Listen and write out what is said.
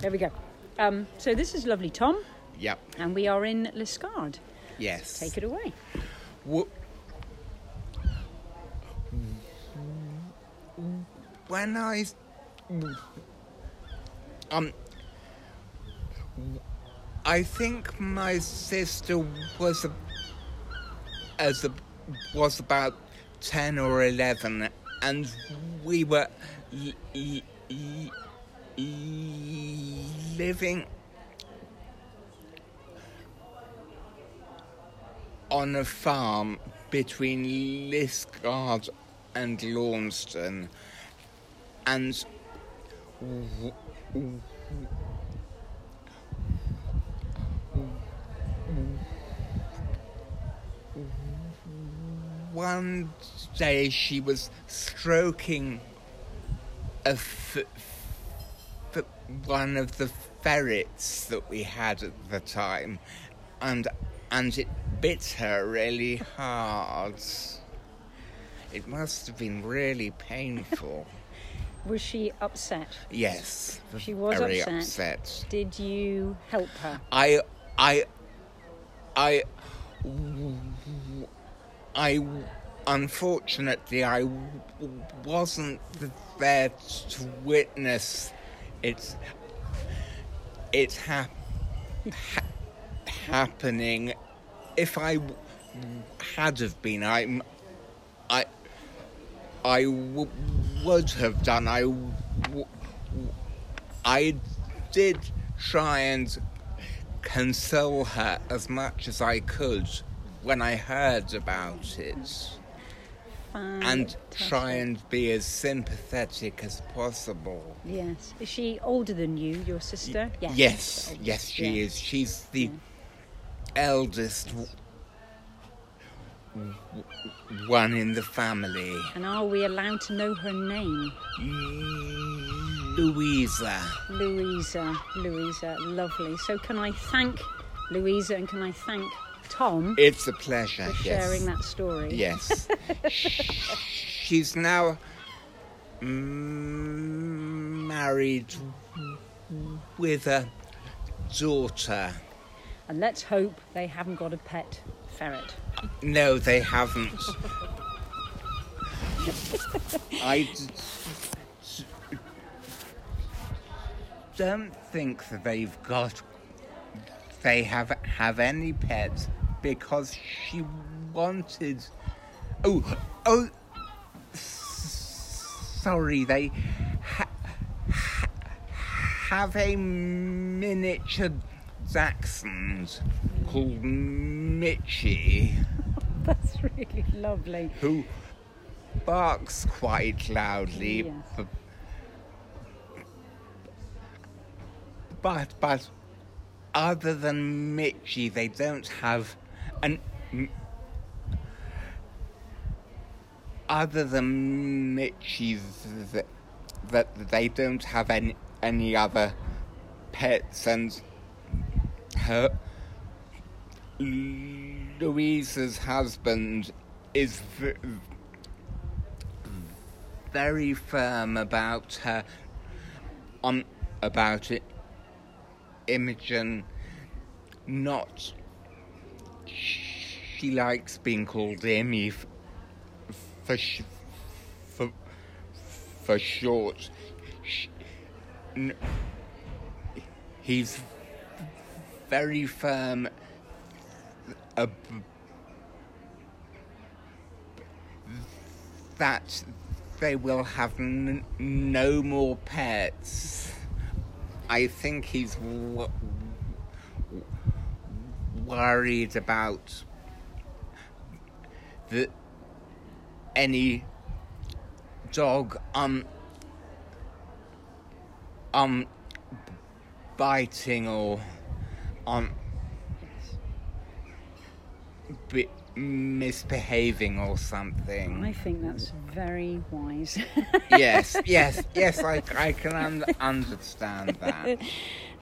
There we go. So this is lovely Tom. Yep. And we are in Liscard. Yes. Take it away. When I think my sister was about 10 or 11, and we were living on a farm between Liscard and Launceston, and one day she was stroking one of the ferrets that we had at the time, and it bit her really hard. It must have been really painful. Was she upset? Yes, she was very upset. Did you help her? Unfortunately, I wasn't there to witness it happening. If I had have been, I would have done. I did try and console her as much as I could when I heard about it. And try and be as sympathetic as possible. Yes. Is she older than you, your sister? Yes, she is. She's the eldest one in the family. And are we allowed to know her name? Louisa, lovely. So can I thank Louisa and can I thank Tom? It's a pleasure, for sharing that story. Yes. She's now married with a daughter. And let's hope they haven't got a pet ferret. No, they haven't. I don't think that they have any pets because she wanted. Oh, sorry. They have a miniature dachshund called Mitchie. That's really lovely. Who barks quite loudly. Yes. But other than Mitchie, they don't have other than Mitchie, that they don't have any other pets, and her Louisa's husband is very firm about her about it. Imogen, she likes being called Imi for short. He's very firm that they will have no more pets. I think he's worried about any dog biting or misbehaving or something. I think that's very wise. Yes, I can understand that.